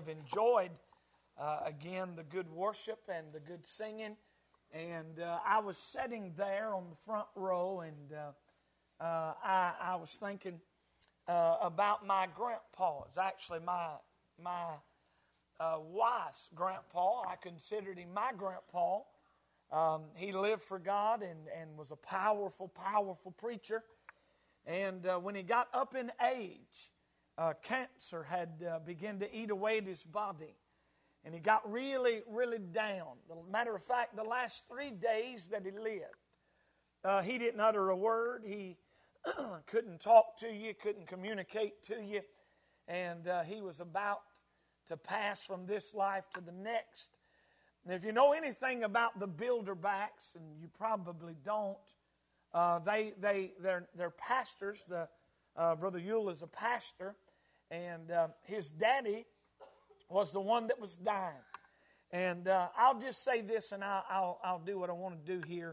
have enjoyed, again, the good worship and the good singing. And I was sitting there on the front row, and I was thinking about my grandpa. It's actually my wife's grandpa. I considered him my grandpa. He lived for God and was a powerful, powerful preacher. And when he got up in age, cancer had begun to eat away at his body. And he got really, really down. As a matter of fact, the last 3 days that he lived, he didn't utter a word. He couldn't talk to you, couldn't communicate to you. And he was about to pass from this life to the next. And if you know anything about the Bilderbacks, and you probably don't, they're pastors. Brother Yule is a pastor, and his daddy was the one that was dying. And I'll just say this, and I'll do what I want to do here.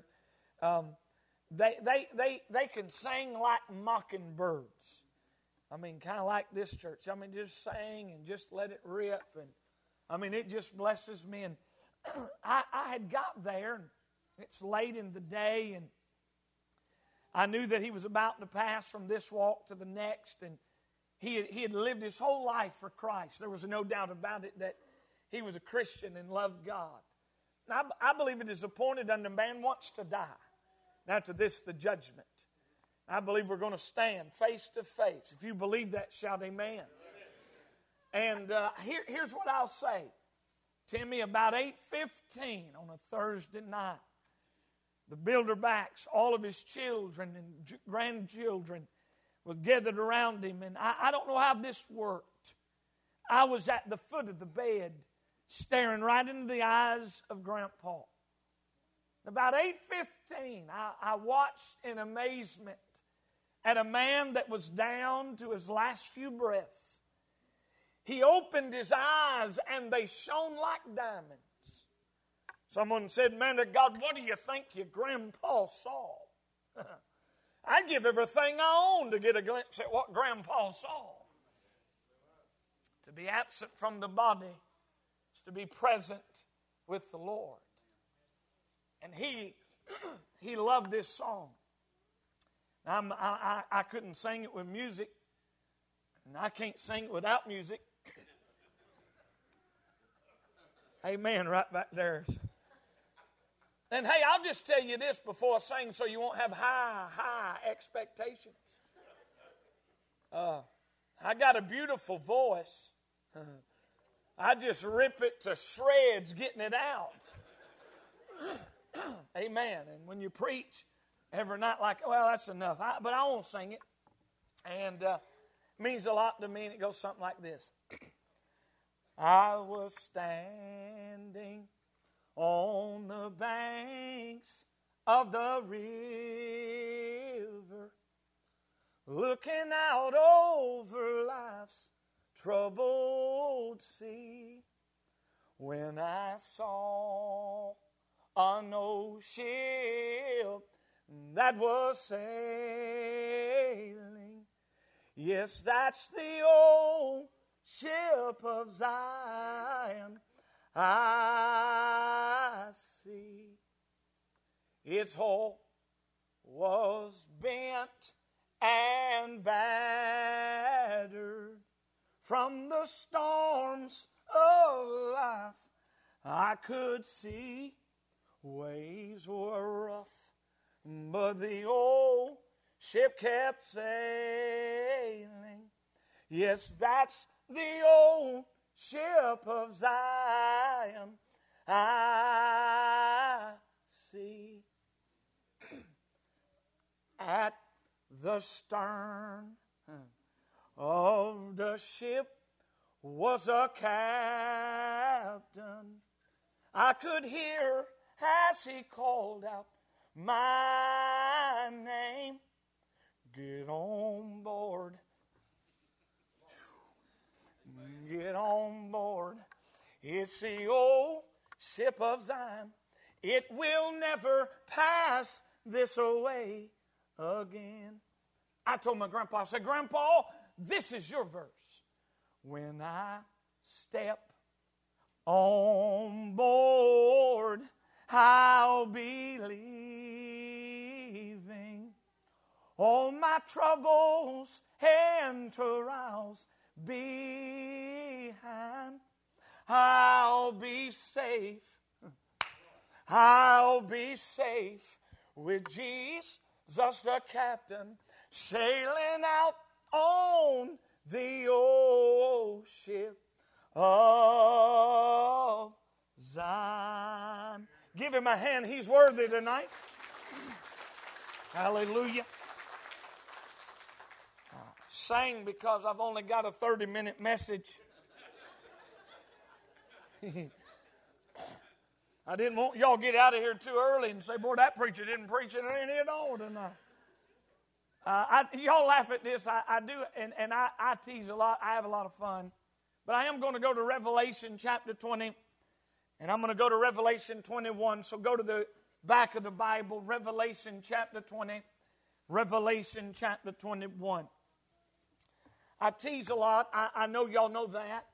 They can sing like mockingbirds. I mean, kind of like this church. I mean, just sing and just let it rip. And I mean, it just blesses me. And I had got there, and it's late in the day, and I knew that he was about to pass from this walk to the next, and he had lived his whole life for Christ. There was no doubt about it that he was a Christian and loved God. Now, I believe it is appointed unto man once to die. Now to this the judgment. I believe we're going to stand face to face. If you believe that, shout amen. And here's what I'll say. Timmy, about 8:15 on a Thursday night, the Bilderbacks, all of his children and grandchildren, was gathered around him. And I don't know how this worked. I was at the foot of the bed, staring right into the eyes of Grandpa. About 8:15, I watched in amazement at a man that was down to his last few breaths. He opened his eyes, and they shone like diamonds. Someone said, "Man of God, what do you think your grandpa saw?" I'd give everything I own to get a glimpse at what Grandpa saw. To be absent from the body is to be present with the Lord. And he loved this song. I couldn't sing it with music, and I can't sing it without music. Amen, right back there. And hey, I'll just tell you this before I sing so you won't have high expectations. I got a beautiful voice. I just rip it to shreds getting it out. Amen. And when you preach every night, like, well, that's enough. But I won't sing it. And it means a lot to me, and it goes something like this. I was standing on the banks of the river, looking out over life's troubled sea, when I saw an old ship that was sailing. Yes, that's the old ship of Zion I see. Its hull was bent and battered from the storms of life. I could see waves were rough, but the old ship kept sailing. Yes, that's the old ship of Zion I see. At the stern of the ship was a captain. I could hear as he called out my name. Get on board. Get on board. It's the old ship of Zion. It will never pass this away again. I told my grandpa, I said, Grandpa, this is your verse. When I step on board, I'll be leaving. All my troubles and trials behind. I'll be safe. I'll be safe with Jesus the captain, sailing out on the old ship of Zion. Give him a hand. He's worthy tonight. Hallelujah. Sang because I've only got a 30-minute message. I didn't want y'all to get out of here too early and say, boy, that preacher didn't preach it any at all tonight. Y'all laugh at this. I do, and I tease a lot. I have a lot of fun. But I am going to go to Revelation chapter 20, and I'm going to go to Revelation 21. So go to the back of the Bible, Revelation chapter 20, Revelation chapter 21. I tease a lot. I know y'all know that.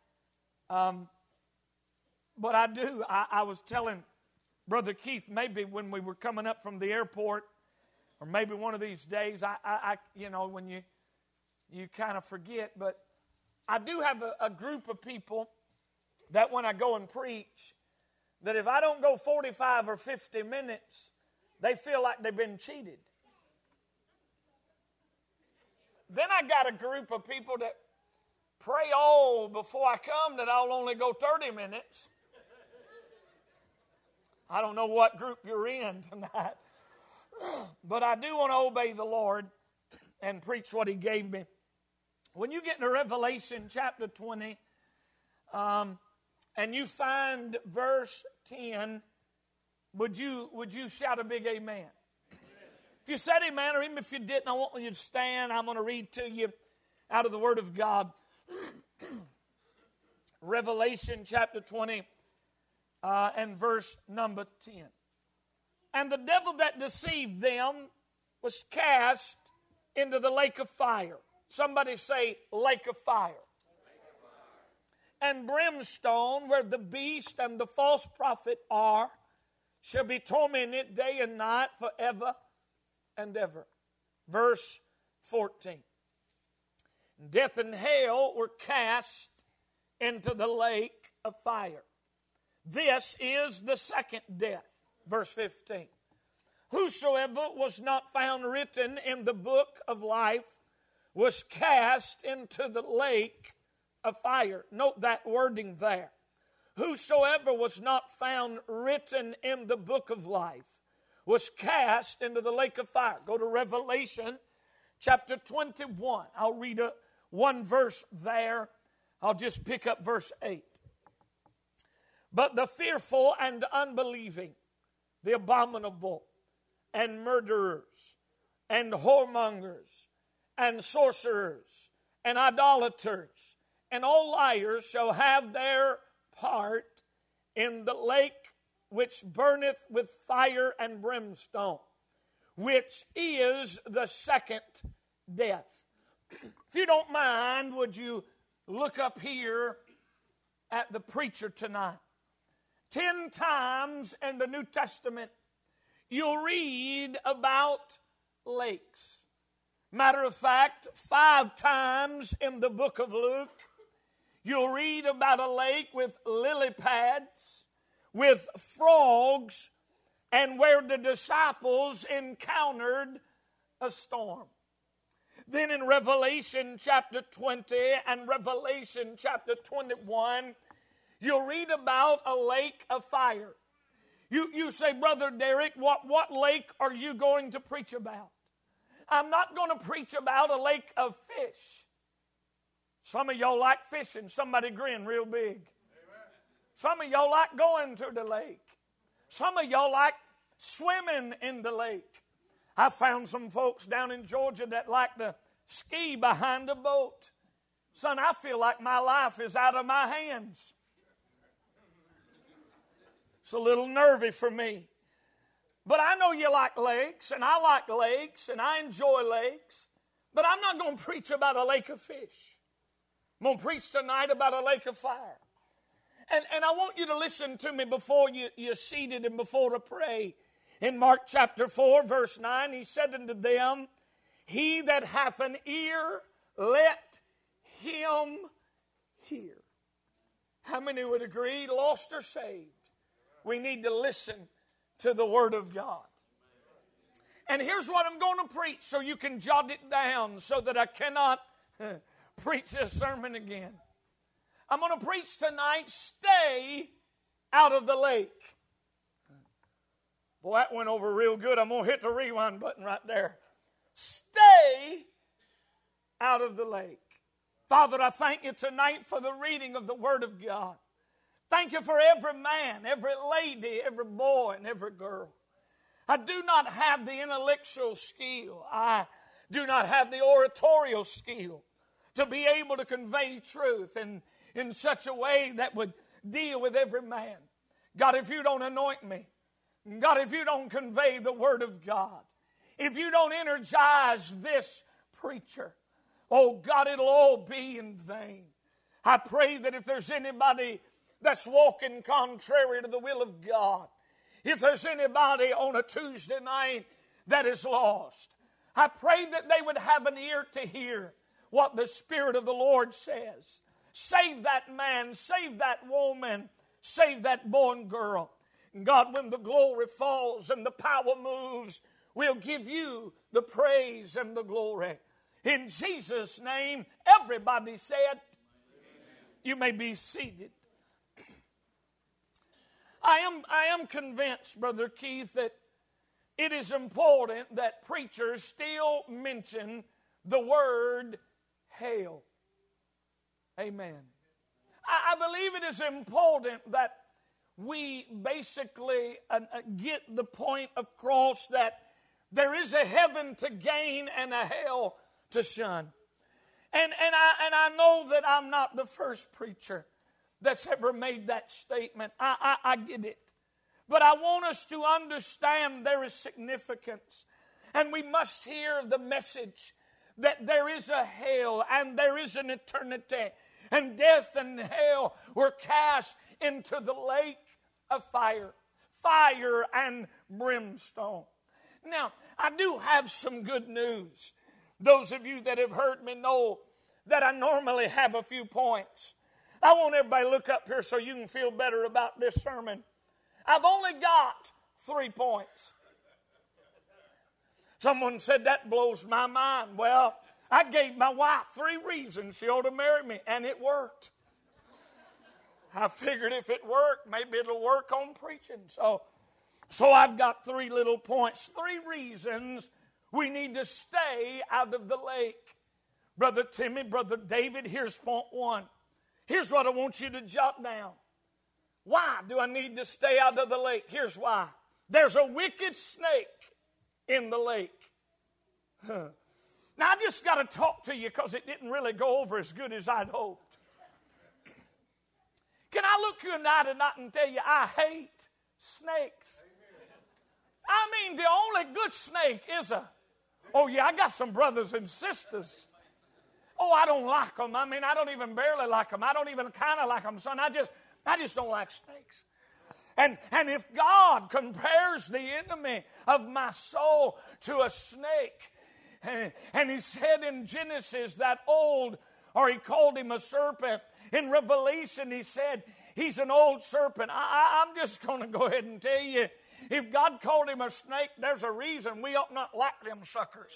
But I do. I was telling Brother Keith, maybe when we were coming up from the airport, or maybe one of these days, I when you kind of forget, but I do have a group of people that when I go and preach, that if I don't go 45 or 50 minutes, they feel like they've been cheated. Then I got a group of people that pray, before I come that I'll only go 30 minutes. I don't know what group you're in tonight. But I do want to obey the Lord and preach what He gave me. When you get into Revelation chapter 20, and you find verse 10, would you shout a big amen? If you said amen, or even if you didn't, I want you to stand. I'm going to read to you out of the Word of God. Revelation chapter 20 and verse number 10. And the devil that deceived them was cast into the lake of fire. Somebody say, lake of fire. And brimstone, where the beast and the false prophet are, shall be tormented day and night forever and ever. Verse 14. Death and hell were cast into the lake of fire. This is the second death. Verse 15. Whosoever was not found written in the book of life was cast into the lake of fire. Note that wording there. Whosoever was not found written in the book of life was cast into the lake of fire. Go to Revelation chapter 21. I'll read one verse there. I'll just pick up verse 8. But the fearful and unbelieving, the abominable, and murderers, and whoremongers, and sorcerers, and idolaters, and all liars shall have their part in the lake which burneth with fire and brimstone, which is the second death. If you don't mind, would you look up here at the preacher tonight? 10 times in the New Testament, you'll read about lakes. Matter of fact, 5 times in the book of Luke, you'll read about a lake with lily pads, with frogs, and where the disciples encountered a storm. Then in Revelation chapter 20 and Revelation chapter 21, you'll read about a lake of fire. You say, Brother Derek, what lake are you going to preach about? I'm not going to preach about a lake of fish. Some of y'all like fishing. Somebody grin real big. Amen. Some of y'all like going to the lake. Some of y'all like swimming in the lake. I found some folks down in Georgia that like to ski behind a boat. Son, I feel like my life is out of my hands. It's a little nervy for me. But I know you like lakes, and I like lakes, and I enjoy lakes. But I'm not going to preach about a lake of fish. I'm going to preach tonight about a lake of fire. And I want you to listen to me before you're seated and before to pray. In Mark chapter 4, verse 9, he said unto them, he that hath an ear, let him hear. How many would agree, lost or saved? We need to listen to the Word of God. And here's what I'm going to preach so you can jot it down so that I cannot preach this sermon again. I'm going to preach tonight, stay out of the lake. Boy, that went over real good. I'm going to hit the rewind button right there. Stay out of the lake. Father, I thank you tonight for the reading of the Word of God. Thank you for every man, every lady, every boy, and every girl. I do not have the intellectual skill. I do not have the oratorial skill to be able to convey truth in such a way that would deal with every man. God, if you don't anoint me, God, if you don't convey the Word of God, if you don't energize this preacher, oh God, it'll all be in vain. I pray that if there's anybody that's walking contrary to the will of God, if there's anybody on a Tuesday night that is lost, I pray that they would have an ear to hear what the Spirit of the Lord says. Save that man, save that woman, save that boy and girl. And God, when the glory falls and the power moves, we'll give you the praise and the glory. In Jesus' name, everybody said, amen. You may be seated. I am convinced, Brother Keith, that it is important that preachers still mention the word hell. Amen. I believe it is important that we basically get the point across that there is a heaven to gain and a hell to shun. And I know that I'm not the first preacher that's ever made that statement. I get it. But I want us to understand there is significance. And we must hear the message that there is a hell and there is an eternity. And death and hell were cast into the lake of fire. Fire and brimstone. Now, I do have some good news. Those of you that have heard me know that I normally have a few points. I want everybody to look up here so you can feel better about this sermon. I've only got 3 points. Someone said, that blows my mind. Well, I gave my wife 3 reasons she ought to marry me, and it worked. I figured if it worked, maybe it'll work on preaching. So I've got 3 little points, 3 reasons we need to stay out of the lake. Brother Timmy, Brother David, here's point 1. Here's what I want you to jot down. Why do I need to stay out of the lake? Here's why. There's a wicked snake in the lake. Now, I just got to talk to you because it didn't really go over as good as I'd hoped. Can I look you in the eye tonight and tell you I hate snakes? I mean, the only good snake is oh yeah, I got some brothers and sisters. Oh, I don't like them. I mean, I don't even barely like them. I don't even kind of like them, son. I just don't like snakes. And if God compares the enemy of my soul to a snake, and he said in Genesis that he called him a serpent. In Revelation, he said he's an old serpent. I'm just going to go ahead and tell you, if God called him a snake, there's a reason we ought not like them suckers.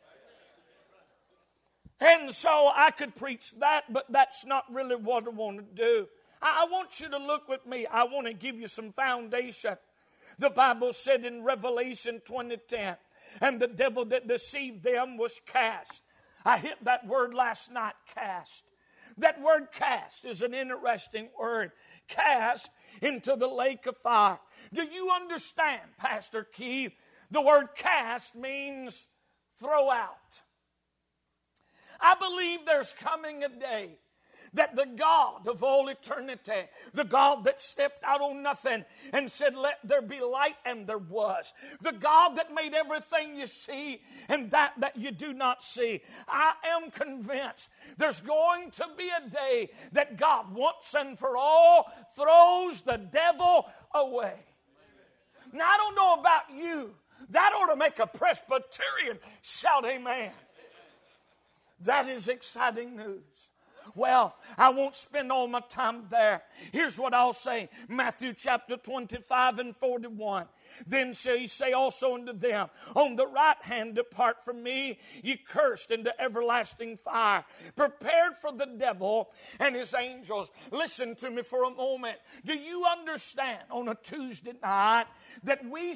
And so I could preach that, but that's not really what I want to do. I want you to look with me. I want to give you some foundation. The Bible said in Revelation 20:10, and the devil that deceived them was cast. I hit that word last night, cast. That word cast is an interesting word. Cast into the lake of fire. Do you understand, Pastor Keith? The word cast means throw out. I believe there's coming a day that the God of all eternity, the God that stepped out on nothing and said, let there be light, and there was. The God that made everything you see and that you do not see. I am convinced there's going to be a day that God once and for all throws the devil away. Now, I don't know about you. That ought to make a Presbyterian shout amen. That is exciting news. Well, I won't spend all my time there. Here's what I'll say. Matthew chapter 25 and 41. Then shall he say also unto them, on the right hand depart from me, ye cursed, into everlasting fire, prepared for the devil and his angels. Listen to me for a moment. Do you understand on a Tuesday night that we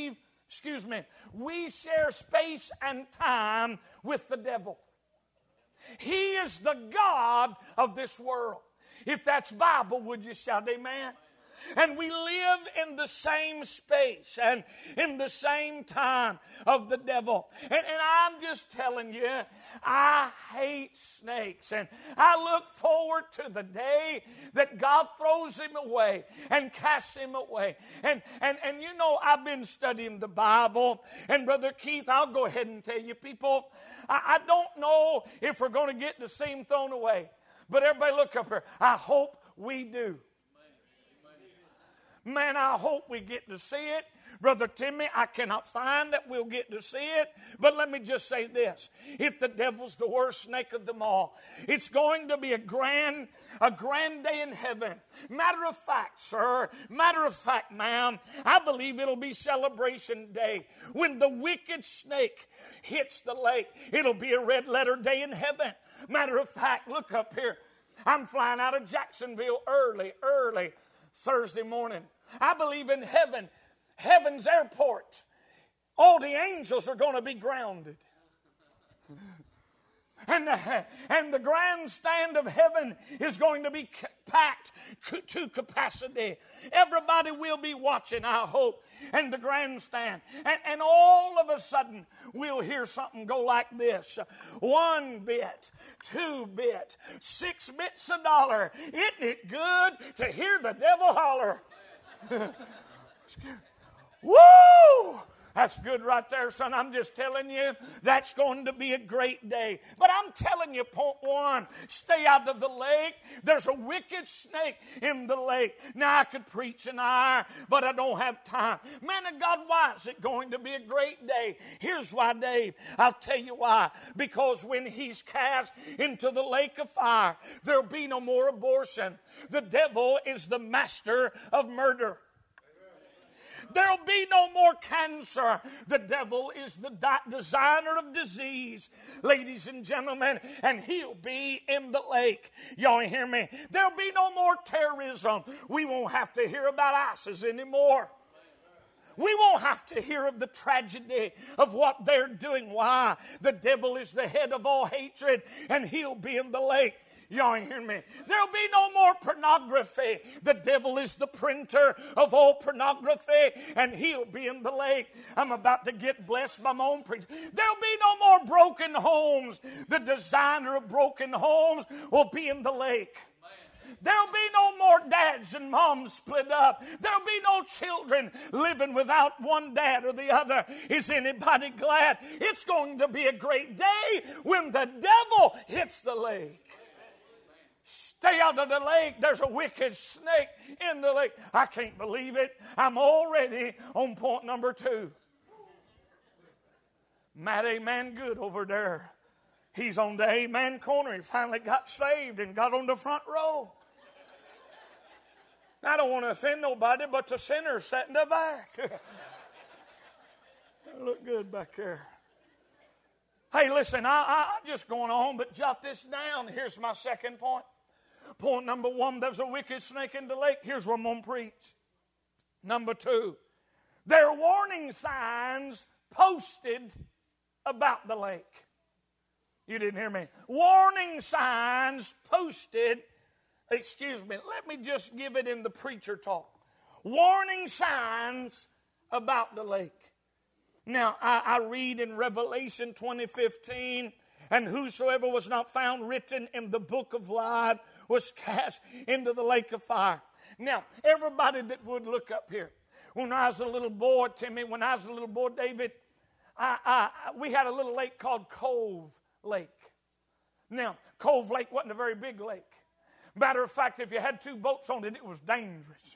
share space and time with the devil? He is the God of this world. If that's Bible, would you shout amen? And we live in the same space and in the same time of the devil. And I'm just telling you, I hate snakes. And I look forward to the day that God throws him away and casts him away. And you know, I've been studying the Bible. And Brother Keith, I'll go ahead and tell you, people, I don't know if we're going to get to see him thrown away. But everybody look up here. I hope we do. Man, I hope we get to see it. Brother Timmy, I cannot find that we'll get to see it. But let me just say this. If the devil's the worst snake of them all, it's going to be a grand day in heaven. Matter of fact, sir, matter of fact, ma'am, I believe it'll be celebration day. When the wicked snake hits the lake, it'll be a red letter day in heaven. Matter of fact, look up here. I'm flying out of Jacksonville early Thursday morning. I believe in heaven's airport, all the angels are going to be grounded. And the grandstand of heaven is going to be packed to capacity. Everybody will be watching, I hope, and the grandstand. And all of a sudden, we'll hear something go like this. 1 bit, 2 bit, 6 bits a dollar. Isn't it good to hear the devil holler? Woo! That's good right there, son. I'm just telling you, that's going to be a great day. But I'm telling you, point one, stay out of the lake. There's a wicked snake in the lake. Now, I could preach an hour, but I don't have time. Man of God, why is it going to be a great day? Here's why, Dave. I'll tell you why. Because when he's cast into the lake of fire, there'll be no more abortion. The devil is the master of murder. There'll be no more cancer. The devil is the designer of disease, ladies and gentlemen, and he'll be in the lake. Y'all hear me? There'll be no more terrorism. We won't have to hear about ISIS anymore. We won't have to hear of the tragedy of what they're doing. Why? The devil is the head of all hatred, and he'll be in the lake. Y'all ain't hearing me. There'll be no more pornography. The devil is the printer of all pornography, and he'll be in the lake. I'm about to get blessed by my own preaching. There'll be no more broken homes. The designer of broken homes will be in the lake. There'll be no more dads and moms split up. There'll be no children living without one dad or the other. Is anybody glad? It's going to be a great day when the devil hits the lake. Stay out of the lake. There's a wicked snake in the lake. I can't believe it. I'm already on point number 2. Matt Amen Good over there. He's on the Amen corner. He finally got saved and got on the front row. I don't want to offend nobody, but the sinner's sat in the back. I look good back there. Hey, listen, I'm just going on, but jot this down. Here's my second point. Point number 1, there's a wicked snake in the lake. Here's what I'm going to preach. Number 2, there are warning signs posted about the lake. You didn't hear me. Warning signs posted. Excuse me, let me just give it in the preacher talk. Warning signs about the lake. Now, I read in Revelation 20:15, and whosoever was not found written in the book of life was cast into the lake of fire. Now, everybody that would look up here. When I was a little boy, Timmy, when I was a little boy, David, we had a little lake called Cove Lake. Now, Cove Lake wasn't a very big lake. Matter of fact, if you had 2 boats on it, it was dangerous.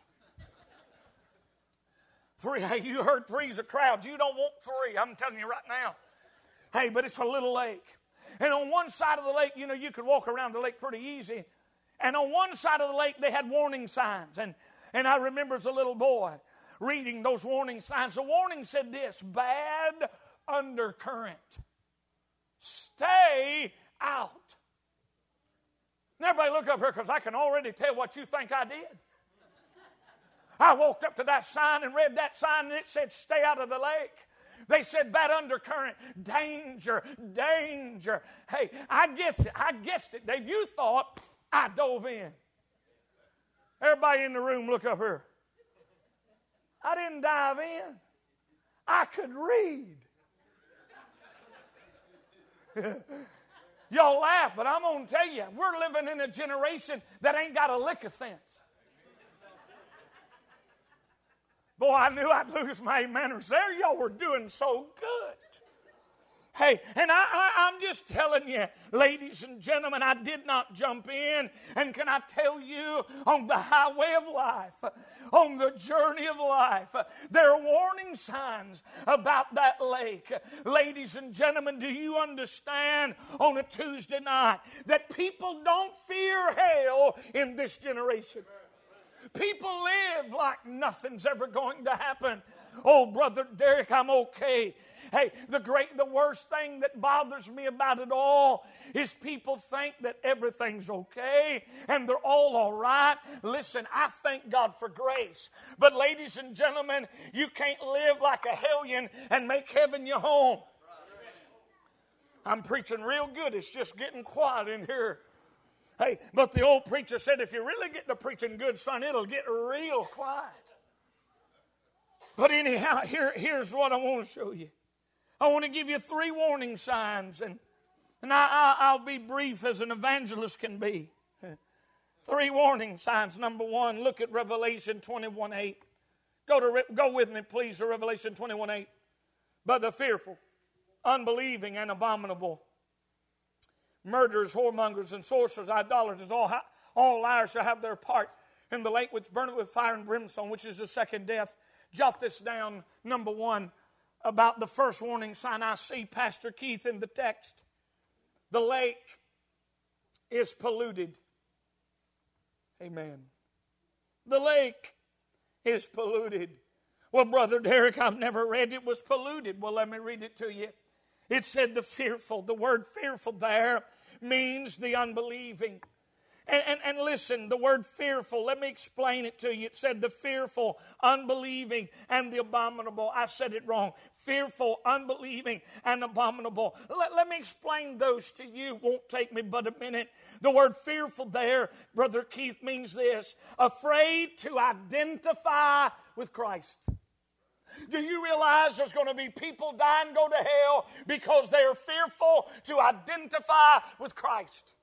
3, hey, you heard 3's a crowd. You don't want 3, I'm telling you right now. Hey, but it's a little lake. And on one side of the lake, you know, you could walk around the lake pretty easy. And on one side of the lake, they had warning signs. And I remember as a little boy reading those warning signs. The warning said this: bad undercurrent. Stay out. And everybody look up here, because I can already tell what you think I did. I walked up to that sign and read that sign, and it said, stay out of the lake. They said bad undercurrent, danger, danger. Hey, I guessed it. Dave, you thought I dove in. Everybody in the room, look up here. I didn't dive in. I could read. Y'all laugh, but I'm going to tell you, we're living in a generation that ain't got a lick of sense. Boy, I knew I'd lose my manners there. Y'all were doing so good. Hey, and I'm just telling you, ladies and gentlemen, I did not jump in. And can I tell you, on the highway of life, on the journey of life, there are warning signs about that lake. Ladies and gentlemen, do you understand on a Tuesday night that people don't fear hell in this generation? People live like nothing's ever going to happen. Oh, Brother Derek, I'm okay. Hey, the worst thing that bothers me about it all is people think that everything's okay and they're all right. Listen, I thank God for grace. But ladies and gentlemen, you can't live like a hellion and make heaven your home. I'm preaching real good. It's just getting quiet in here. Hey, but the old preacher said, if you really get to preaching good, son, it'll get real quiet. But anyhow, here's what I want to show you. I want to give you 3 warning signs, and I'll be brief as an evangelist can be. 3 warning signs. Number 1, look at Revelation 21:8. Go with me, please, to Revelation 21:8. But the fearful, unbelieving, and abominable, murderers, whoremongers, and sorcerers, idolaters, all liars shall have their part in the lake which burneth with fire and brimstone, which is the second death. Jot this down. Number 1, about the first warning sign I see, Pastor Keith, in the text. The lake is polluted. Amen. The lake is polluted. Well, Brother Derek, I've never read it was polluted. Well, let me read it to you. It said the fearful. The word fearful there means the unbelieving. And listen, the word fearful, let me explain it to you. It said the fearful, unbelieving, and the abominable. I said it wrong. Fearful, unbelieving, and abominable. Let me explain those to you. Won't take me but a minute. The word fearful there, Brother Keith, means this: afraid to identify with Christ. Do you realize there's going to be people die and go to hell because they are fearful to identify with Christ?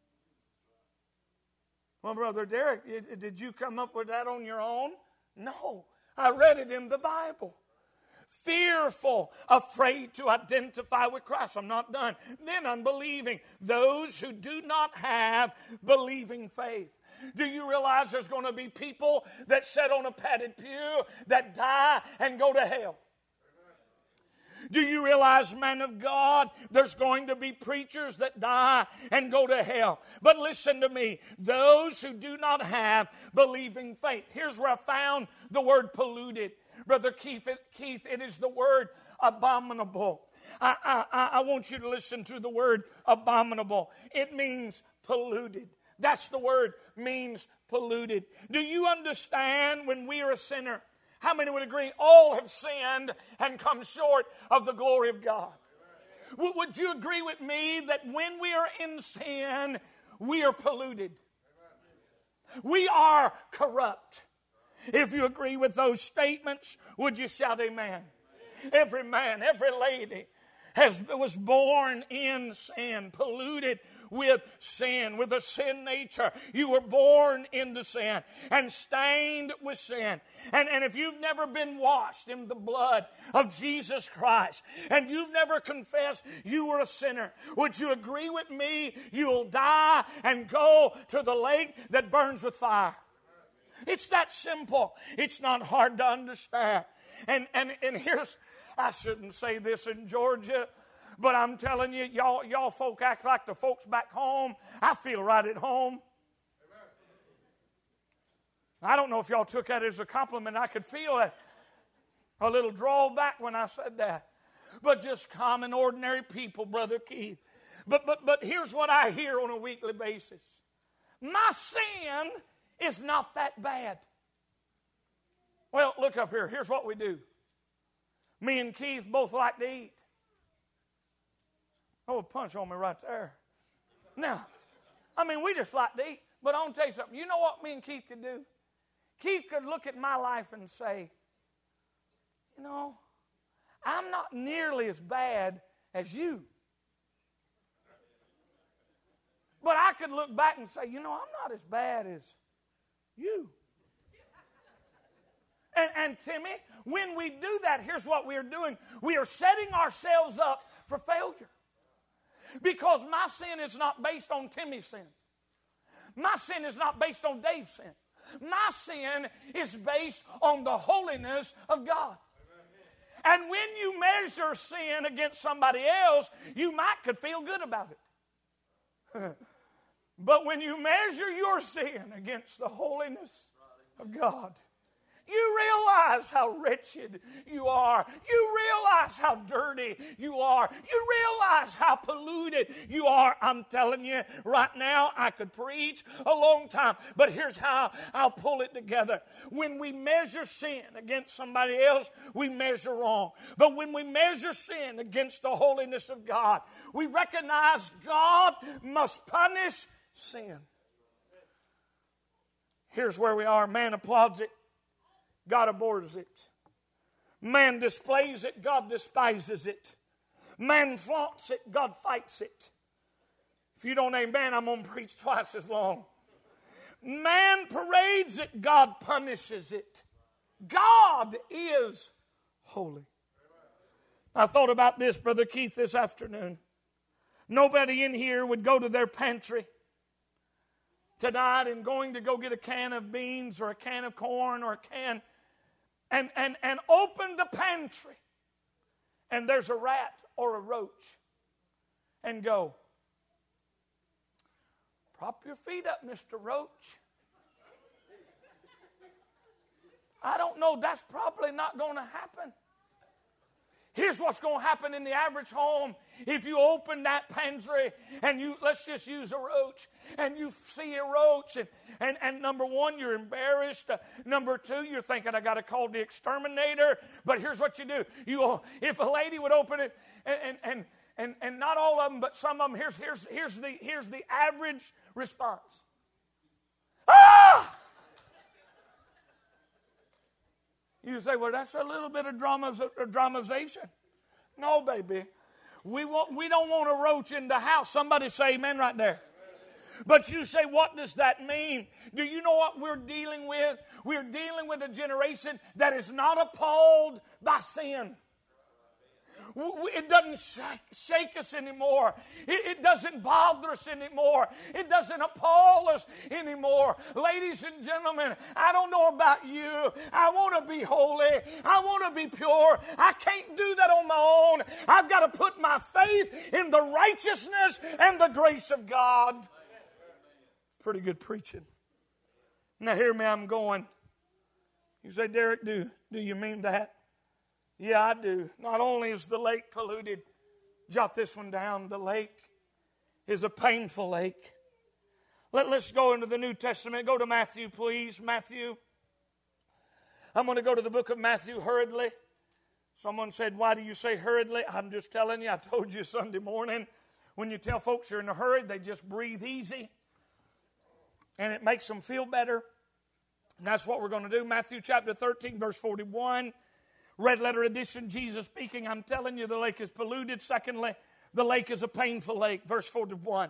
Well, Brother Derek, did you come up with that on your own? No, I read it in the Bible. Fearful, afraid to identify with Christ. I'm not done. Then unbelieving, those who do not have believing faith. Do you realize there's going to be people that sit on a padded pew that die and go to hell? Do you realize, man of God, there's going to be preachers that die and go to hell? But listen to me, those who do not have believing faith. Here's where I found the word polluted. Brother Keith, it is the word abominable. I want you to listen to the word abominable. It means polluted. That's the word, means polluted. Do you understand when we are a sinner? How many would agree all have sinned and come short of the glory of God? Would you agree with me that when we are in sin, we are polluted? We are corrupt. If you agree with those statements, would you shout amen? Every man, every lady was born in sin, polluted with sin, with a sin nature. You were born into sin and stained with sin. And if you've never been washed in the blood of Jesus Christ and you've never confessed you were a sinner, would you agree with me? You'll die and go to the lake that burns with fire. It's that simple. It's not hard to understand. And here's, I shouldn't say this in Georgia, but I'm telling you, y'all folk act like the folks back home. I feel right at home. I don't know if y'all took that as a compliment. I could feel a little drawback when I said that. But just common, ordinary people, Brother Keith. But here's what I hear on a weekly basis. My sin is not that bad. Well, look up here. Here's what we do. Me and Keith both like to eat. Oh, a punch on me right there. Now, I mean, we just like to eat. But I want to tell you something. You know what me and Keith could do? Keith could look at my life and say, you know, I'm not nearly as bad as you. But I could look back and say, you know, I'm not as bad as you. And Timmy, when we do that, here's what we are doing. We are setting ourselves up for failure. Because my sin is not based on Timmy's sin. My sin is not based on Dave's sin. My sin is based on the holiness of God. And when you measure sin against somebody else, you could feel good about it. But when you measure your sin against the holiness of God, you realize how wretched you are. You realize how dirty you are. You realize how polluted you are. I'm telling you, right now, I could preach a long time. But here's how I'll pull it together. When we measure sin against somebody else, we measure wrong. But when we measure sin against the holiness of God, we recognize God must punish sin. Here's where we are. Man applauds it. God abhors it. Man displays it. God despises it. Man flaunts it. God fights it. If you don't amen, I'm going to preach twice as long. Man parades it. God punishes it. God is holy. I thought about this, Brother Keith, this afternoon. Nobody in here would go to their pantry tonight and going to go get a can of beans or a can of corn or a can and open the pantry and there's a rat or a roach and go, prop your feet up, Mr. Roach. I don't know, that's probably not going to happen. Here's what's going to happen in the average home. If you open that pantry and let's just use a roach, and you see a roach, and number one, you're embarrassed. Number two, you're thinking, I got to call the exterminator. But here's what you do. If a lady would open it, and not all of them, but some of them, here's the average response. Ah! You say, well, that's a little bit of dramatization. No, baby. We don't want a roach in the house. Somebody say amen right there. But you say, what does that mean? Do you know what we're dealing with? We're dealing with a generation that is not appalled by sin. It doesn't shake us anymore. It doesn't bother us anymore. It doesn't appall us anymore. Ladies and gentlemen, I don't know about you. I want to be holy. I want to be pure. I can't do that on my own. I've got to put my faith in the righteousness and the grace of God. Pretty good preaching. Now hear me, I'm going. You say, Derek, do you mean that? Yeah, I do. Not only is the lake polluted, jot this one down, the lake is a painful lake. Let's go into the New Testament. Go to Matthew, please. Matthew. I'm going to go to the book of Matthew hurriedly. Someone said, why do you say hurriedly? I'm just telling you, I told you Sunday morning, when you tell folks you're in a hurry, they just breathe easy. And it makes them feel better. And that's what we're going to do. Matthew chapter 13, verse 41. Red letter edition, Jesus speaking. I'm telling you, the lake is polluted. Secondly, the lake is a painful lake. Verse 41.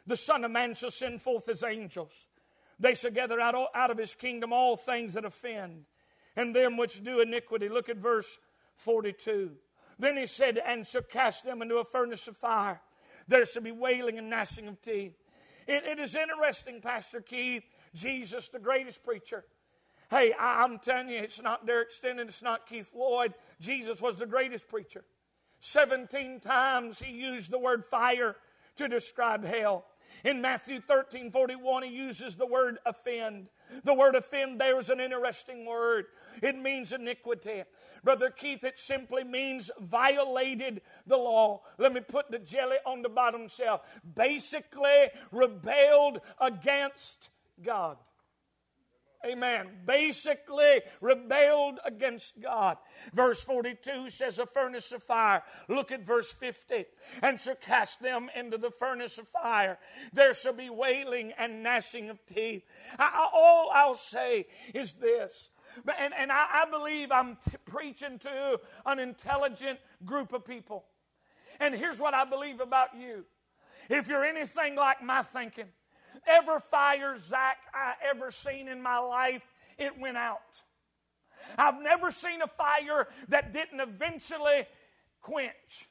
The Son of Man shall send forth his angels. They shall gather out of his kingdom all things that offend, and them which do iniquity. Look at verse 42. Then he said, and shall cast them into a furnace of fire. There shall be wailing and gnashing of teeth. It is interesting, Pastor Keith, Jesus, the greatest preacher. Hey, I'm telling you, it's not Derek Stennett, it's not Keith Lloyd. Jesus was the greatest preacher. 17 times he used the word fire to describe hell. In Matthew 13:41, he uses the word offend. The word offend there is an interesting word. It means iniquity. Brother Keith, it simply means violated the law. Let me put the jelly on the bottom shelf. Basically rebelled against God. Amen. Basically rebelled against God. Verse 42 says a furnace of fire. Look at verse 50. And shall cast them into the furnace of fire. There shall be wailing and gnashing of teeth. All I'll say is this. And I believe I'm preaching to an intelligent group of people. And here's what I believe about you. If you're anything like my thinking, every fire, Zach, I ever seen in my life, it went out. I've never seen a fire that didn't eventually quench.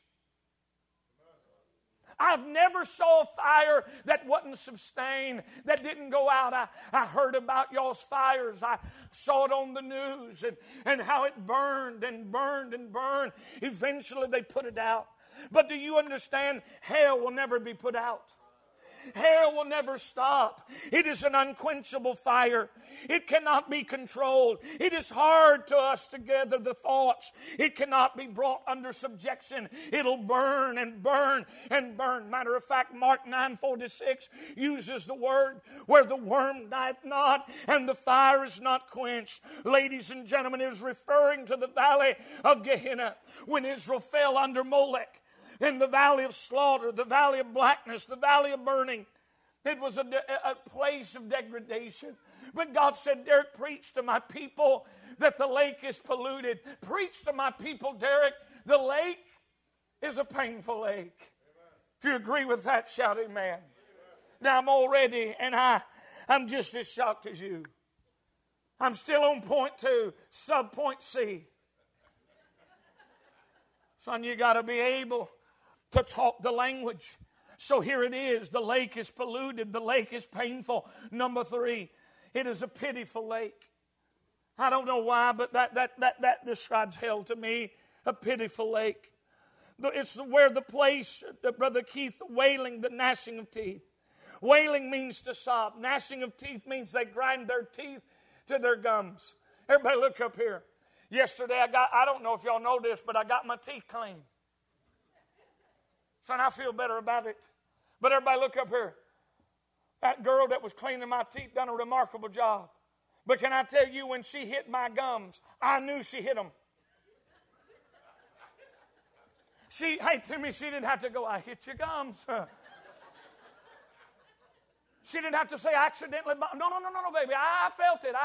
I've never saw a fire that wasn't sustained, that didn't go out. I heard about y'all's fires. I saw it on the news and how it burned and burned and burned. Eventually they put it out. But do you understand? Hell will never be put out. Hell will never stop. It is an unquenchable fire. It cannot be controlled. It is hard to us to gather the thoughts. It cannot be brought under subjection. It'll burn and burn and burn. Matter of fact, Mark 9:46 uses the word where the worm dieth not and the fire is not quenched. Ladies and gentlemen, it is referring to the valley of Gehenna when Israel fell under Molech. In the valley of slaughter, the valley of blackness, the valley of burning. It was a place of degradation. But God said, Derek, preach to my people that the lake is polluted. Preach to my people, Derek, the lake is a painful lake. Amen. If you agree with that, shout amen. Amen. Now I'm all ready, and I'm just as shocked as you. I'm still on point 2, sub-point C. Son, you got to be able to talk the language. So here it is. The lake is polluted. The lake is painful. Number 3, it is a pitiful lake. I don't know why, but that describes hell to me. A pitiful lake. It's where the place, Brother Keith, wailing, the gnashing of teeth. Wailing means to sob. Gnashing of teeth means they grind their teeth to their gums. Everybody look up here. Yesterday I don't know if y'all know this, but I got my teeth cleaned. Son, I feel better about it. But everybody look up here. That girl that was cleaning my teeth done a remarkable job. But can I tell you, when she hit my gums, I knew she hit them. Hey, Timmy, she didn't have to go, I hit your gums. She didn't have to say accidentally. No, baby. I felt it.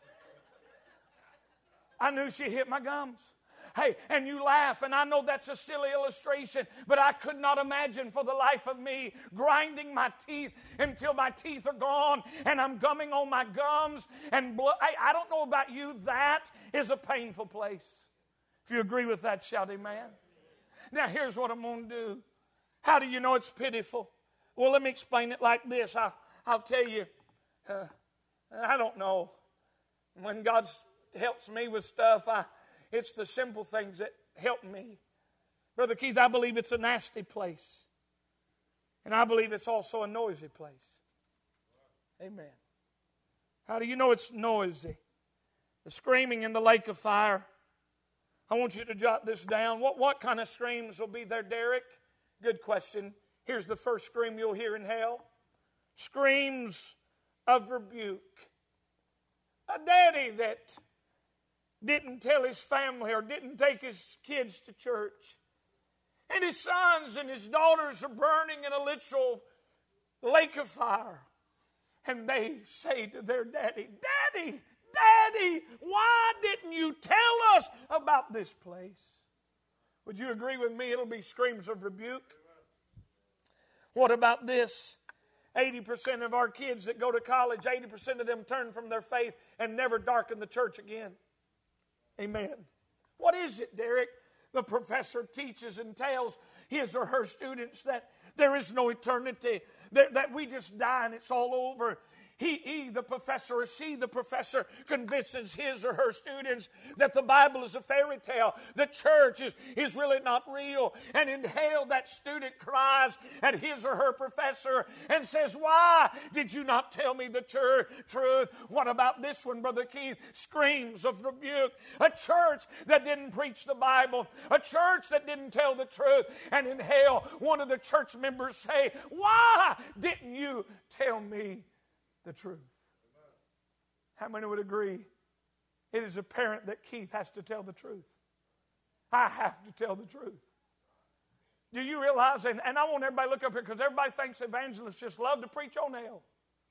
I knew she hit my gums. Hey, and you laugh, and I know that's a silly illustration, but I could not imagine for the life of me grinding my teeth until my teeth are gone, and I'm gumming on my gums, and blood. I don't know about you, that is a painful place. If you agree with that, shout amen. Now, here's what I'm going to do. How do you know it's pitiful? Well, let me explain it like this. I'll tell you, I don't know. When God helps me with stuff, it's the simple things that help me. Brother Keith, I believe it's a nasty place. And I believe it's also a noisy place. Amen. How do you know it's noisy? The screaming in the lake of fire. I want you to jot this down. What kind of screams will be there, Derek? Good question. Here's the first scream you'll hear in hell. Screams of rebuke. A daddy that didn't tell his family or didn't take his kids to church. And his sons and his daughters are burning in a literal lake of fire. And they say to their daddy, Daddy, Daddy, why didn't you tell us about this place? Would you agree with me? It'll be screams of rebuke. What about this? 80% of our kids that go to college, 80% of them turn from their faith and never darken the church again. Amen. What is it, Derek? The professor teaches and tells his or her students that there is no eternity, that we just die and it's all over. He, the professor, or she, the professor, convinces his or her students that the Bible is a fairy tale. The church is really not real. And in hell, that student cries at his or her professor and says, why did you not tell me the truth? What about this one, Brother Keith? Screams of rebuke. A church that didn't preach the Bible. A church that didn't tell the truth. And in hell, one of the church members say, why didn't you tell me the truth? How many would agree it is apparent that Keith has to tell the truth? I have to tell the truth. Do you realize, and I want everybody to look up here because everybody thinks evangelists just love to preach on hell.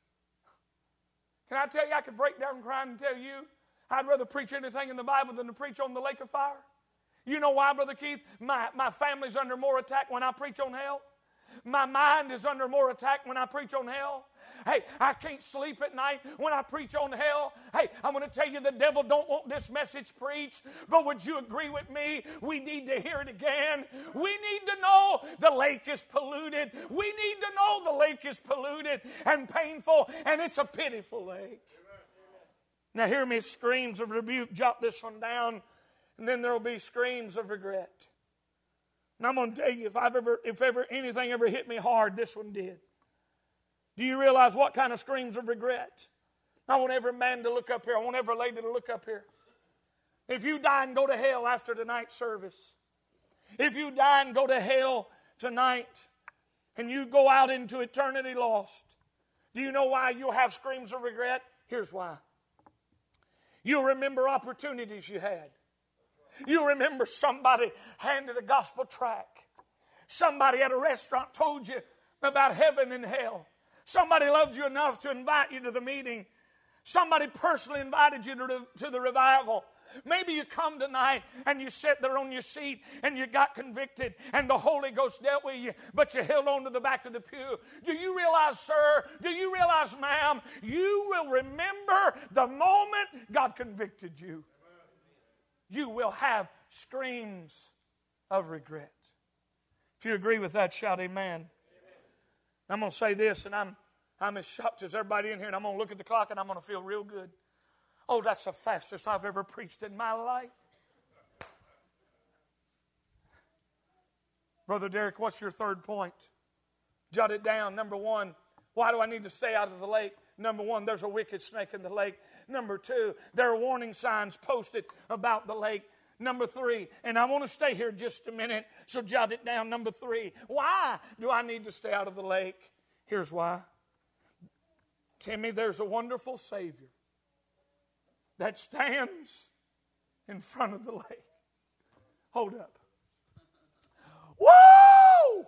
Can I tell you, I could break down crying and tell you I'd rather preach anything in the Bible than to preach on the lake of fire. You know why, Brother Keith? My family's under more attack when I preach on hell. My mind is under more attack when I preach on hell. Hey, I can't sleep at night when I preach on hell. Hey, I'm going to tell you the devil don't want this message preached, but would you agree with me? We need to hear it again. We need to know the lake is polluted. We need to know the lake is polluted and painful, and it's a pitiful lake. Now hear me, screams of rebuke. Jot this one down, and then there will be screams of regret. And I'm going to tell you, if ever anything ever hit me hard, this one did. Do you realize what kind of screams of regret? I want every man to look up here. I want every lady to look up here. If you die and go to hell after tonight's service, if you die and go to hell tonight, and you go out into eternity lost, do you know why you'll have screams of regret? Here's why. You'll remember opportunities you had. You'll remember somebody handed a gospel tract. Somebody at a restaurant told you about heaven and hell. Somebody loved you enough to invite you to the meeting. Somebody personally invited you to the revival. Maybe you come tonight and you sit there on your seat and you got convicted and the Holy Ghost dealt with you, but you held on to the back of the pew. Do you realize, sir? Do you realize, ma'am? You will remember the moment God convicted you. You will have screams of regret. If you agree with that, shout amen. I'm going to say this, and I'm as shocked as everybody in here, and I'm going to look at the clock, and I'm going to feel real good. Oh, that's the fastest I've ever preached in my life. Brother Derek, what's your third point? Jot it down. Number one, why do I need to stay out of the lake? Number one, there's a wicked snake in the lake. Number two, there are warning signs posted about the lake. Number three, and I want to stay here just a minute, so jot it down. Number three, why do I need to stay out of the lake? Here's why. Timmy, there's a wonderful Savior that stands in front of the lake. Hold up. Whoa!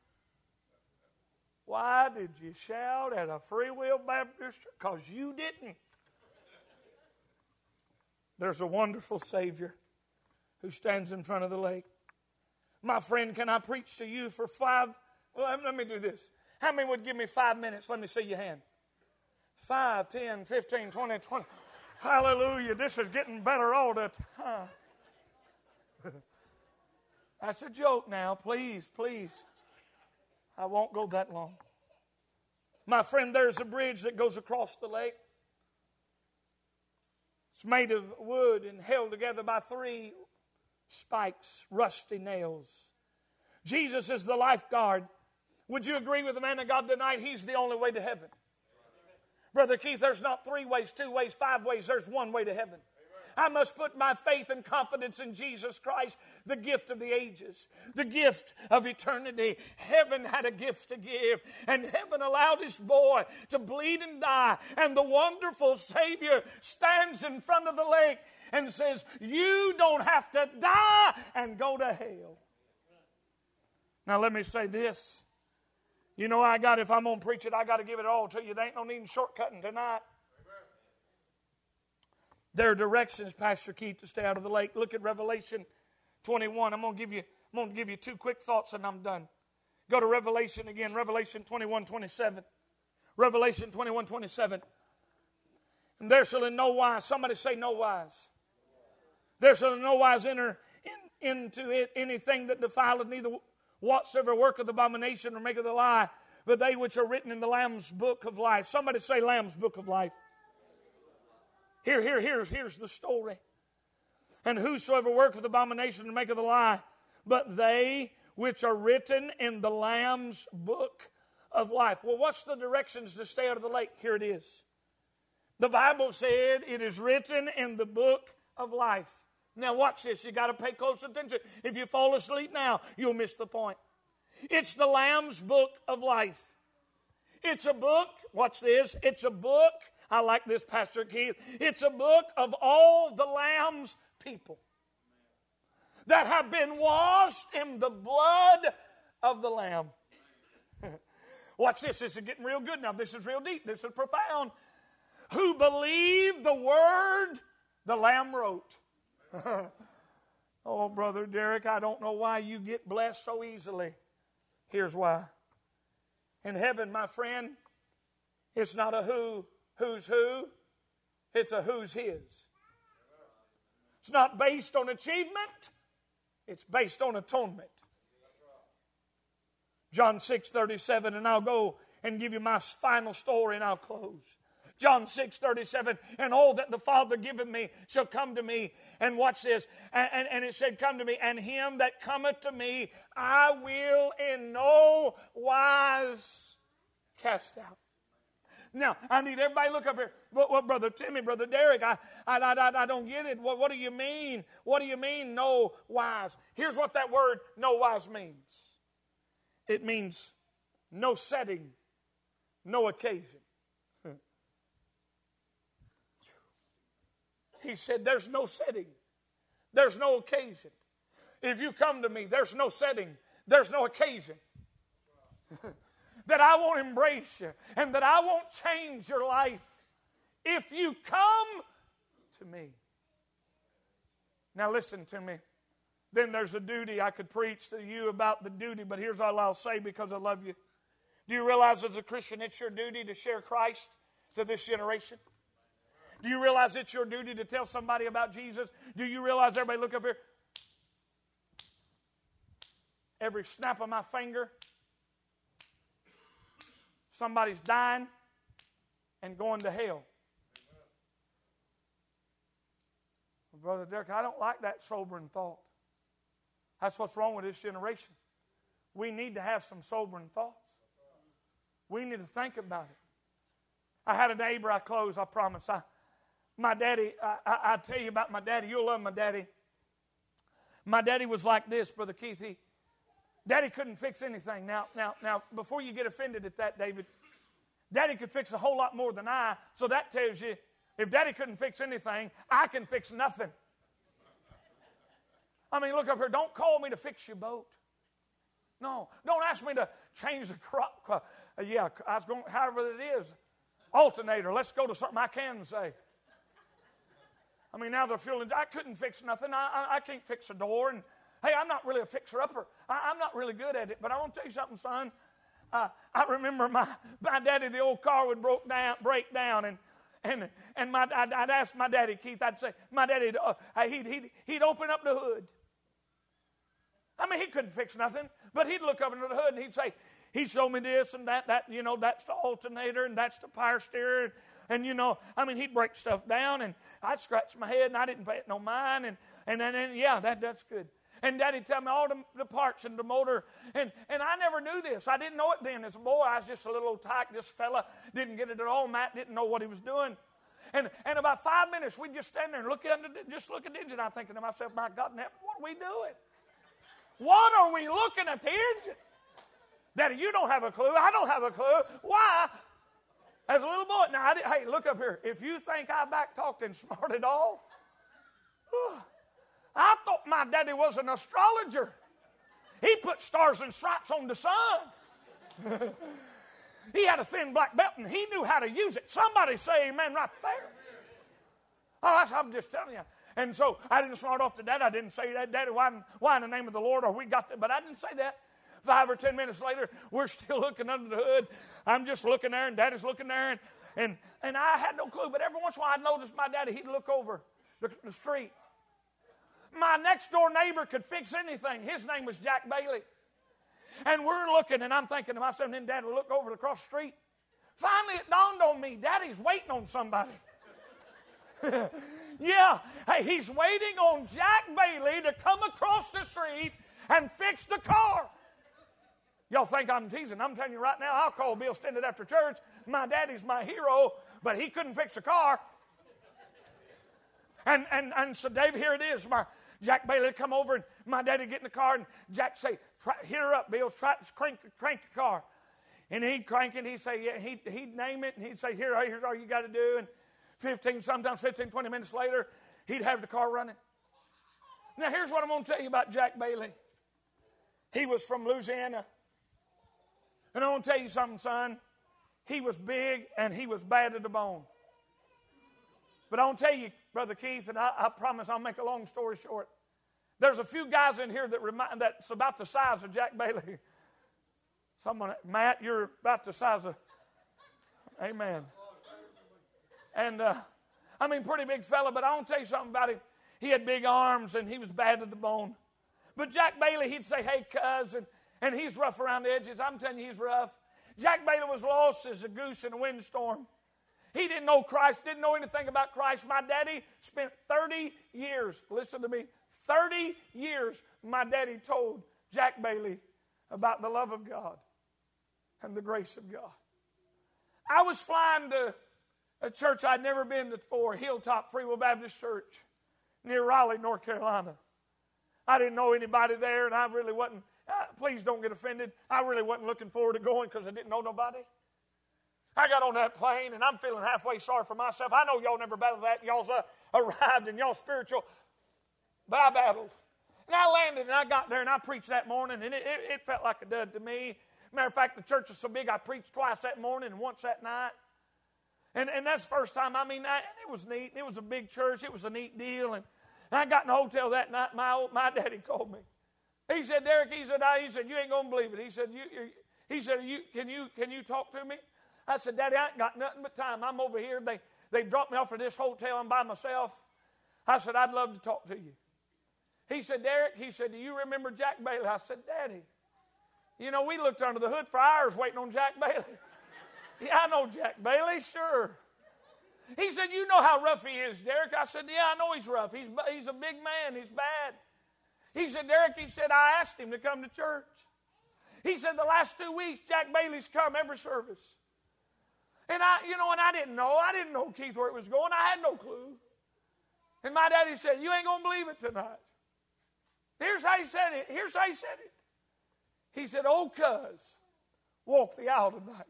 Why did you shout at a Free Will Baptist? Because you didn't. There's a wonderful Savior who stands in front of the lake. My friend, can I preach to you for let me do this. How many would give me 5 minutes? Let me see your hand. 5, 10, 15, 20. Hallelujah. This is getting better all the time. That's a joke now. Please. I won't go that long. My friend, there's a bridge that goes across the lake. It's made of wood and held together by 3 spikes, rusty nails. Jesus is the lifeguard. Would you agree with the man of God tonight? He's the only way to heaven. Brother Keith, there's not 3 ways, 2 ways, 5 ways. There's one way to heaven. I must put my faith and confidence in Jesus Christ, the gift of the ages, the gift of eternity. Heaven had a gift to give, and heaven allowed His boy to bleed and die, and the wonderful Savior stands in front of the lake and says, you don't have to die and go to hell. Now let me say this. You know, if I'm going to preach it, I got to give it all to you. There ain't no need in shortcutting tonight. There are directions, Pastor Keith, to stay out of the lake. Look at Revelation 21. I'm going to give you 2 quick thoughts and I'm done. Go to Revelation again, Revelation 21:27. Revelation 21:27. And there shall in no wise, somebody say no wise. There shall in no wise enter into it anything that defileth, neither whatsoever worketh abomination or maketh a lie, but they which are written in the Lamb's book of life. Somebody say Lamb's book of life. Here's the story. And whosoever worketh abomination or maketh a lie, but they which are written in the Lamb's book of life. Well, what's the directions to stay out of the lake? Here it is. The Bible said it is written in the book of life. Now watch this. You got to pay close attention. If you fall asleep now, you'll miss the point. It's the Lamb's book of life. It's a book, watch this, it's a book, I like this, Pastor Keith, it's a book of all the Lamb's people that have been washed in the blood of the Lamb. Watch this. This is getting real good now. This is real deep. This is profound. Who believed the word the Lamb wrote. Oh, Brother Derek, I don't know why you get blessed so easily. Here's why. In heaven, my friend, it's not a who's who. It's a who's his. It's not based on achievement. It's based on atonement. John 6:37, and I'll go and give you my final story and I'll close. John 6:37, and all that the Father giveth me shall come to me. And watch this. And it said, come to me. And him that cometh to me, I will in no wise cast out. Now, I need everybody to look up here. What, Brother Timmy, Brother Derek, I don't get it. What do you mean? What do you mean, no wise? Here's what that word, no wise, means. It means no setting, no occasion. He said, there's no setting. There's no occasion. If you come to me, there's no setting. There's no occasion. That I won't embrace you and that I won't change your life if you come to me. Now listen to me. Then there's a duty. I could preach to you about the duty, but here's all I'll say because I love you. Do you realize as a Christian it's your duty to share Christ to this generation? Do you realize it's your duty to tell somebody about Jesus? Do you realize, everybody look up here, every snap of my finger, somebody's dying and going to hell. Well, Brother Derek, I don't like that sobering thought. That's what's wrong with this generation. We need to have some sobering thoughts. We need to think about it. I had a neighbor, I close, I promise. My daddy, I tell you about my daddy. You'll love my daddy. My daddy was like this, Brother Keith. Daddy couldn't fix anything. Now, before you get offended at that, David, Daddy could fix a whole lot more than I, so that tells you, if Daddy couldn't fix anything, I can fix nothing. I mean, look up here. Don't call me to fix your boat. No, don't ask me to change the crop. I was going, however it is. Alternator. Let's go to something I can say. I mean, now they're feeling, I couldn't fix nothing. I can't fix a door. And hey, I'm not really a fixer-upper. I'm not really good at it. But I want to tell you something, son. I remember my daddy, the old car would break down. And I'd ask my daddy, Keith, I'd say, my daddy, he'd open up the hood. I mean, he couldn't fix nothing. But he'd look up into the hood and he'd say, he'd show me this and that, that's the alternator and that's the power steer. And he'd break stuff down, and I'd scratch my head, and I didn't pay it no mind, and then that's good. And Daddy'd tell me all the parts and the motor, and I never knew this. I didn't know it then. As a boy, I was just a little old tyke. This fella didn't get it at all. Matt didn't know what he was doing. And about 5 minutes, we'd just stand there and look at the engine. I'm thinking to myself, my God, what are we doing? What are we looking at the engine? Daddy, you don't have a clue. I don't have a clue. Why? As a little boy, now, hey, look up here. If you think I back-talked and smarted off, I thought my daddy was an astrologer. He put stars and stripes on the sun. He had a thin black belt, and he knew how to use it. Somebody say amen right there. Oh, I'm just telling you. And so I didn't smart off to Dad. I didn't say that, Daddy, why in the name of the Lord are we got that? But I didn't say that. 5 or 10 minutes later, we're still looking under the hood. I'm just looking there, and Daddy's looking there, and I had no clue. But every once in a while, I'd notice my daddy, he'd look over the street. My next-door neighbor could fix anything. His name was Jack Bailey. And we're looking, and I'm thinking to myself, and then Dad would look over across the street. Finally, it dawned on me, Daddy's waiting on somebody. Yeah, hey, he's waiting on Jack Bailey to come across the street and fix the car. Y'all think I'm teasing. I'm telling you right now, I'll call Bill Stendhal after church. My daddy's my hero, but he couldn't fix the car. And so, Dave, here it is. Jack Bailey come over, and my daddy get in the car, and Jack say, hit her up, Bill, try to crank the car. And he'd crank it, he'd say, yeah, he'd name it, and he'd say, here's all you got to do. And sometimes 15, 20 minutes later, he'd have the car running. Now, here's what I'm going to tell you about Jack Bailey. He was from Louisiana. And I want to tell you something, son. He was big, and he was bad to the bone. But I want to tell you, Brother Keith, and I promise I'll make a long story short. There's a few guys in here that's about the size of Jack Bailey. Matt, you're about the size of, amen. And, pretty big fella, but I want to tell you something about him. He had big arms, and he was bad to the bone. But Jack Bailey, he'd say, hey, cuz, and he's rough around the edges. I'm telling you, he's rough. Jack Bailey was lost as a goose in a windstorm. He didn't know Christ, didn't know anything about Christ. My daddy spent 30 years, listen to me, 30 years my daddy told Jack Bailey about the love of God and the grace of God. I was flying to a church I'd never been to before, Hilltop Free Will Baptist Church, near Raleigh, North Carolina. I didn't know anybody there, and I really wasn't, please don't get offended, I really wasn't looking forward to going because I didn't know nobody. I got on that plane, and I'm feeling halfway sorry for myself. I know y'all never battled that, and y'all's arrived, and y'all spiritual, but I battled. And I landed, and I got there, and I preached that morning, and it felt like a dud to me. Matter of fact, the church was so big, I preached twice that morning and once that night. And that's the first time, and it was neat. It was a big church. It was a neat deal. And I got in the hotel that night, my daddy called me. He said, Derek, he said, you ain't going to believe it. He said, can you talk to me? I said, Daddy, I ain't got nothing but time. I'm over here. They dropped me off at this hotel. I'm by myself. I said, I'd love to talk to you. He said, Derek, do you remember Jack Bailey? I said, Daddy, we looked under the hood for hours waiting on Jack Bailey. Yeah, I know Jack Bailey, sure. He said, you know how rough he is, Derek. I said, yeah, I know he's rough. He's a big man. He's bad. He said, Derek, I asked him to come to church. He said, the last 2 weeks, Jack Bailey's come every service. And I didn't know. I didn't know, Keith, where it was going. I had no clue. And my daddy said, you ain't going to believe it tonight. Here's how he said it. He said, oh, cuz, walk the aisle tonight.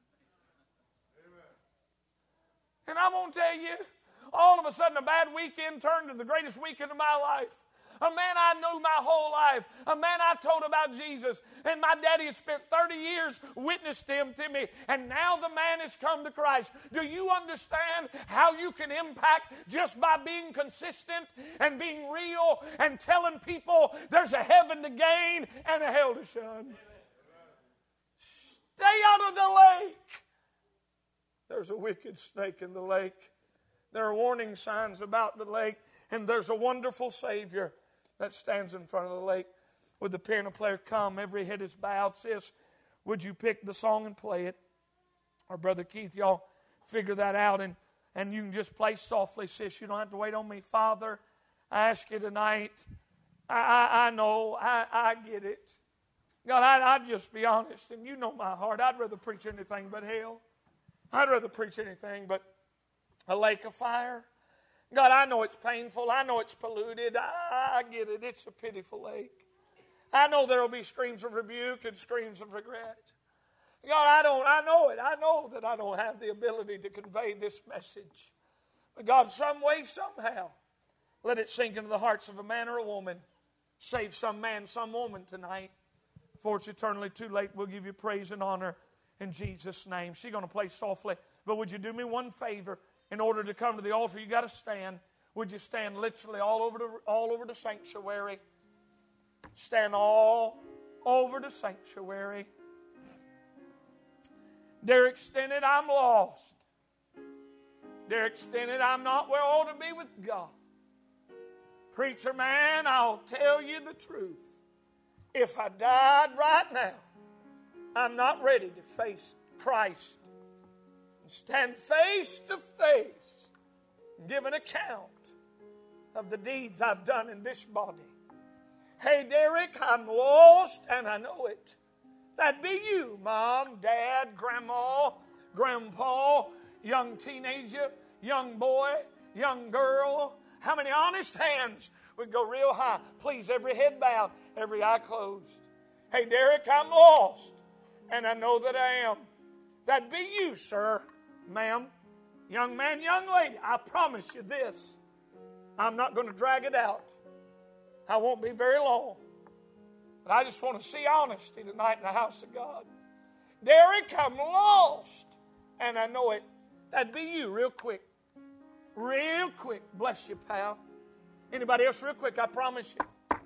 And I'm going to tell you, all of a sudden a bad weekend turned to the greatest weekend of my life. A man I knew my whole life. A man I told about Jesus. And my daddy had spent 30 years witnessed him to me. And now the man has come to Christ. Do you understand how you can impact just by being consistent and being real and telling people there's a heaven to gain and a hell to shun? Stay out of the lake. There's a wicked snake in the lake. There are warning signs about the lake. And there's a wonderful Savior that stands in front of the lake. Would the piano player come? Every head is bowed. Sis, would you pick the song and play it? Or Brother Keith, y'all figure that out. And you can just play softly, sis. You don't have to wait on me. Father, I ask you tonight. I know. I get it. God, I'd just be honest. And you know my heart. I'd rather preach anything but hell. I'd rather preach anything but a lake of fire. God, I know it's painful. I know it's polluted. I get it. It's a pitiful lake. I know there will be screams of rebuke and screams of regret. God, I know it. I know that I don't have the ability to convey this message. But God, some way, somehow, let it sink into the hearts of a man or a woman. Save some man, some woman tonight. Before it's eternally too late, we'll give you praise and honor in Jesus' name. She's going to play softly. But would you do me one favor? In order to come to the altar, you got to stand. Would you stand literally all over the sanctuary? Stand all over to sanctuary. Derek Stennett, I'm lost. Derek Stennett, I'm not where I ought to be with God. Preacher man, I'll tell you the truth. If I died right now, I'm not ready to face Christ and stand face to face and give an account of the deeds I've done in this body. Hey, Derek, I'm lost and I know it. That'd be you, Mom, Dad, Grandma, Grandpa, young teenager, young boy, young girl. How many honest hands would go real high? Please, every head bowed, every eye closed. Hey, Derek, I'm lost, and I know that I am. That'd be you, sir, ma'am, young man, young lady. I promise you this. I'm not going to drag it out. I won't be very long. But I just want to see honesty tonight in the house of God. Derek, I'm lost, and I know it. That'd be you, real quick. Real quick. Bless you, pal. Anybody else real quick? I promise you.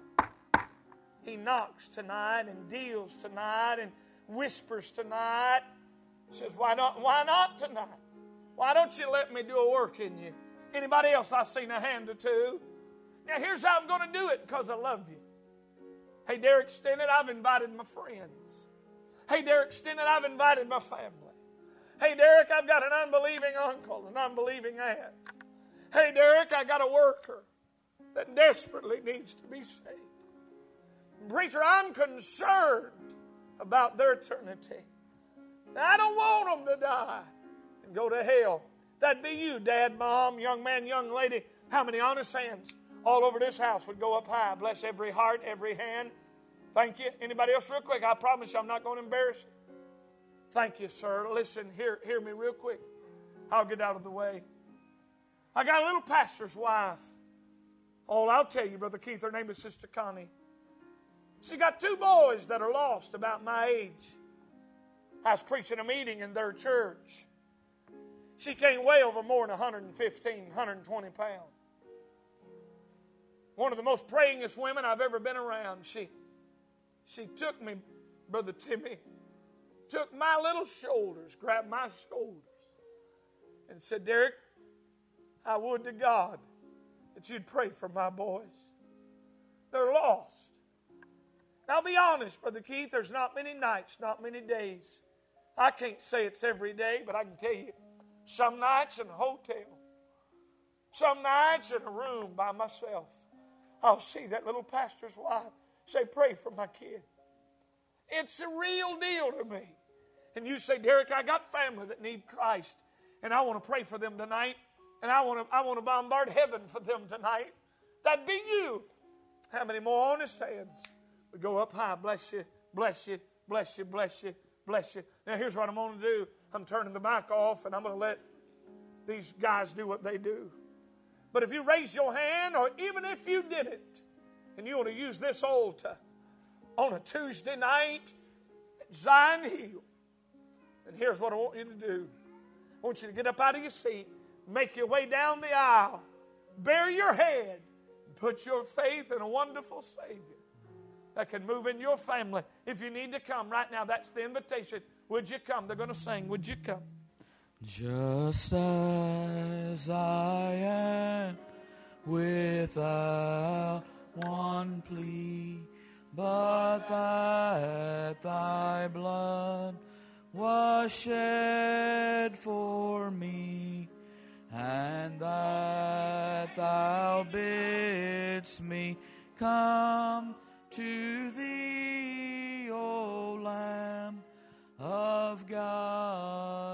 He knocks tonight and deals tonight and whispers tonight. Says, why not tonight? Why don't you let me do a work in you? Anybody else? I've seen a hand or two. Now here's how I'm going to do it, because I love you. Hey, Derek Stennett, I've invited my friends. Hey, Derek Stennett, I've invited my family. Hey, Derek, I've got an unbelieving uncle, an unbelieving aunt. Hey, Derek, I got a worker that desperately needs to be saved. Preacher, I'm concerned about their eternity. I don't want them to die and go to hell. That'd be you, Dad, Mom, young man, young lady. How many honest hands all over this house would go up high? Bless every heart, every hand. Thank you. Anybody else real quick? I promise you I'm not going to embarrass you. Thank you, sir. Listen, hear me real quick. I'll get out of the way. I got a little pastor's wife. Oh, I'll tell you, Brother Keith, her name is Sister Connie. She got 2 boys that are lost about my age. I was preaching a meeting in their church. She can't weigh over more than 115, 120 pounds. One of the most prayingest women I've ever been around. She took me, Brother Timmy, took my little shoulders, grabbed my shoulders, and said, Derek, I would to God that you'd pray for my boys. They're lost. Now, I'll be honest, Brother Keith, there's not many nights, not many days. I can't say it's every day, but I can tell you, some nights in a hotel, some nights in a room by myself, I'll see that little pastor's wife say, pray for my kid. It's a real deal to me. And you say, Derek, I got family that need Christ, and I want to pray for them tonight, and I want to bombard heaven for them tonight. That'd be you. How many more honest hands would go up high? Bless you, bless you, bless you, bless you, bless you. Now here's what I'm going to do. I'm turning the mic off, and I'm going to let these guys do what they do. But if you raise your hand, or even if you did it, and you want to use this altar on a Tuesday night at Zion Hill, then here's what I want you to do. I want you to get up out of your seat, make your way down the aisle, bare your head, and put your faith in a wonderful Savior that can move in your family. If you need to come right now, that's the invitation. Would you come? They're going to sing. Would you come? Just as I am, without one plea, but that thy blood was shed for me, and that thou bidst me come to thee, O Lamb of God.